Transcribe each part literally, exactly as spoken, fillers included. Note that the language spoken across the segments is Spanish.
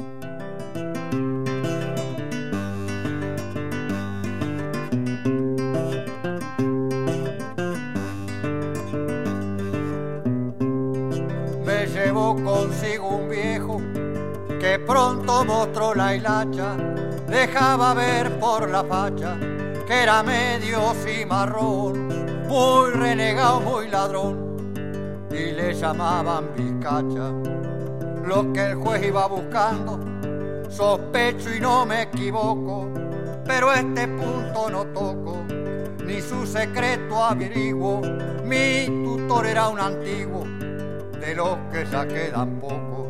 Me llevó consigo un viejo que pronto mostró la hilacha, dejaba ver por la facha que era medio cimarrón, muy renegado, muy ladrón, y le llamaban Vizcacha. Lo que el juez iba buscando, sospecho y no me equivoco, pero este punto no toco, ni su secreto averiguo. Mi tutor era un antiguo, de los que ya quedan pocos,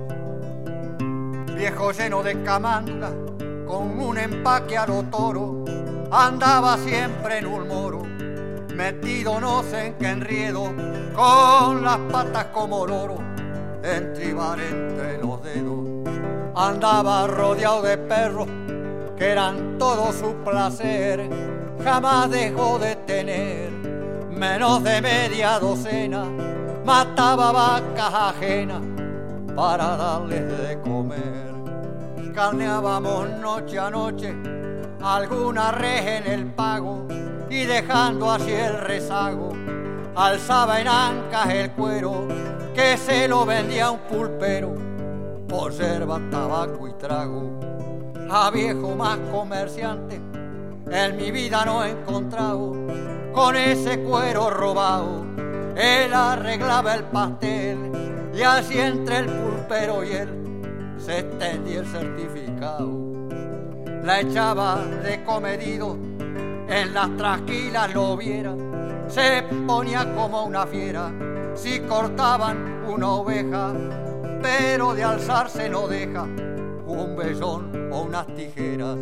viejo lleno de camándula, con un empaque a lo toro, andaba siempre en un moro, metido no sé en qué enriedo, con las patas como loro, entribar entre los dedos. Andaba rodeado de perros, que eran todo su placer, jamás dejó de tener menos de media docena, mataba vacas ajenas para darles de comer. Carneábamos noche a noche alguna res en el pago, y dejando así el rezago, alzaba en ancas el cuero, que se lo vendía un pulpero por yerba, tabaco y trago. A viejo más comerciante en mi vida no he encontrado, con ese cuero robado él arreglaba el pastel, y así entre el pulpero y él se extendía el certificado. La echaba de comedido, en las trasquilas lo viera, se ponía como una fiera si cortaban una oveja, pero de alzarse no deja un vellón o unas tijeras.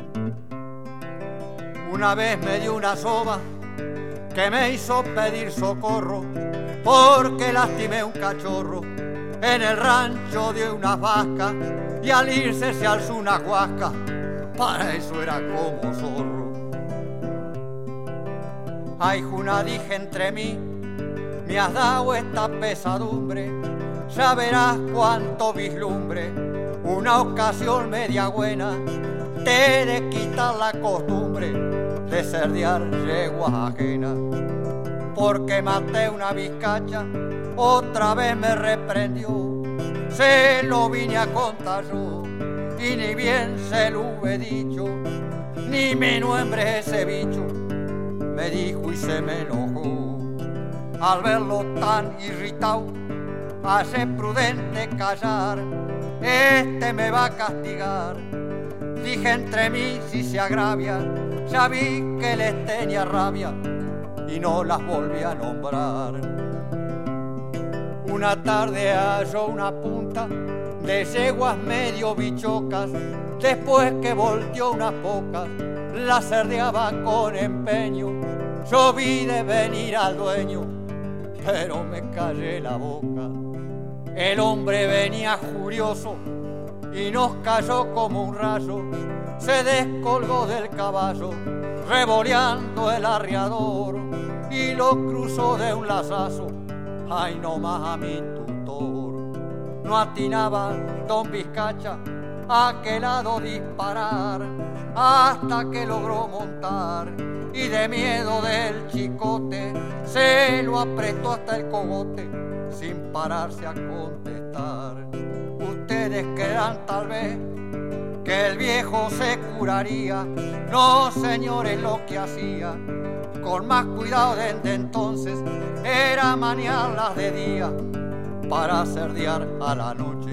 Una vez me dio una soba que me hizo pedir socorro, porque lastimé un cachorro en el rancho de una vaca, y al irse se alzó una huasca, para eso era como zorro. Ay, Juna, dije entre mí, me has dado esta pesadumbre, ya verás cuánto vislumbre, una ocasión media buena, te he de quitar la costumbre de cerdear yeguas ajenas. Porque maté una vizcacha, otra vez me reprendió, se lo vine a contar yo, y ni bien se lo he dicho, ni me nombre ese bicho, me dijo y se me enojó. Al verlo tan irritado, hace prudente callar, este me va a castigar. Dije entre mí, si se agravia, ya vi que les tenía rabia, y no las volví a nombrar. Una tarde halló una punta de yeguas medio bichocas, después que volteó unas pocas, la cerdeaba con empeño. Yo vi de venir al dueño, pero me callé la boca. El hombre venía furioso y nos cayó como un rayo, se descolgó del caballo, revoleando el arriador, y lo cruzó de un lazazo, ay no más a mi tutor. No atinaba don Vizcacha a qué lado disparar, hasta que logró montar, y de miedo del chicote se lo apretó hasta el cogote, sin pararse a contestar. Ustedes creerán tal vez que el viejo se curaría, no señores, lo que hacía con más cuidado desde entonces era maniarlas de día para cerdear a la noche.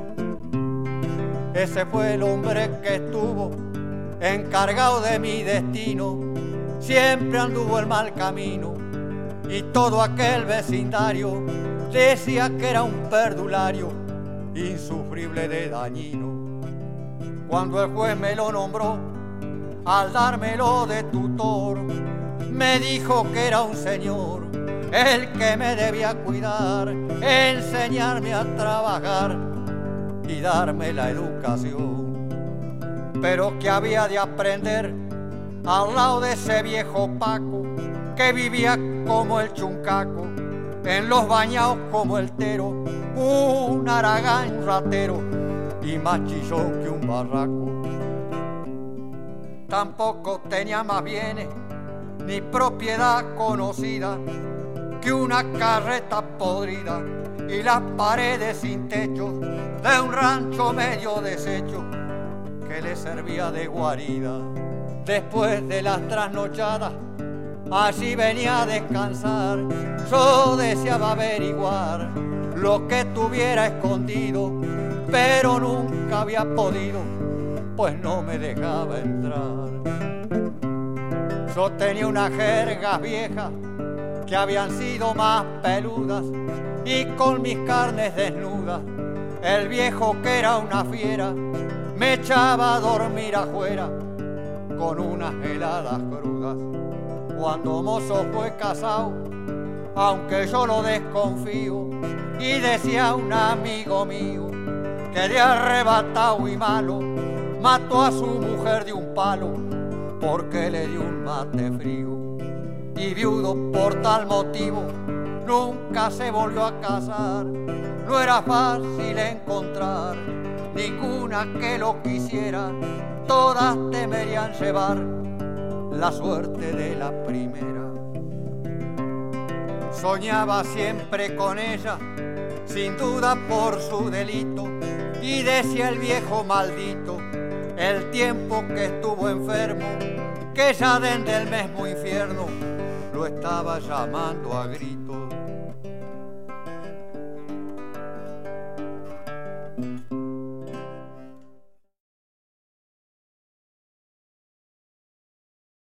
Ese fue el hombre que estuvo encargado de mi destino, siempre anduvo el mal camino, y todo aquel vecindario decía que era un perdulario insufrible de dañino. Cuando el juez me lo nombró, al dármelo de tutor, me dijo que era un señor el que me debía cuidar, enseñarme a trabajar y darme la educación. Pero que había de aprender al lado de ese viejo Paco, que vivía como el chuncaco, en los bañados como el tero, un haragán ratero, y más chillón que un barraco. Tampoco tenía más bienes ni propiedad conocida que una carreta podrida y las paredes sin techo de un rancho medio deshecho que le servía de guarida. Después de las trasnochadas, allí venía a descansar. Yo deseaba averiguar lo que tuviera escondido, pero nunca había podido, pues no me dejaba entrar. Yo tenía unas jergas viejas que habían sido más peludas y con mis carnes desnudas el viejo, que era una fiera, me echaba a dormir afuera con unas heladas crudas. Cuando mozo fue casado, aunque yo lo desconfío, y decía un amigo mío que de arrebatado y malo mató a su mujer de un palo porque le dio un mate frío. Y viudo por tal motivo nunca se volvió a casar. No era fácil encontrar ninguna que lo quisiera, todas temerían llevar la suerte de la primera. Soñaba siempre con ella, sin duda por su delito, y decía el viejo maldito, el tiempo que estuvo enfermo, que ya desde el mismo infierno lo estaba llamando a gritos.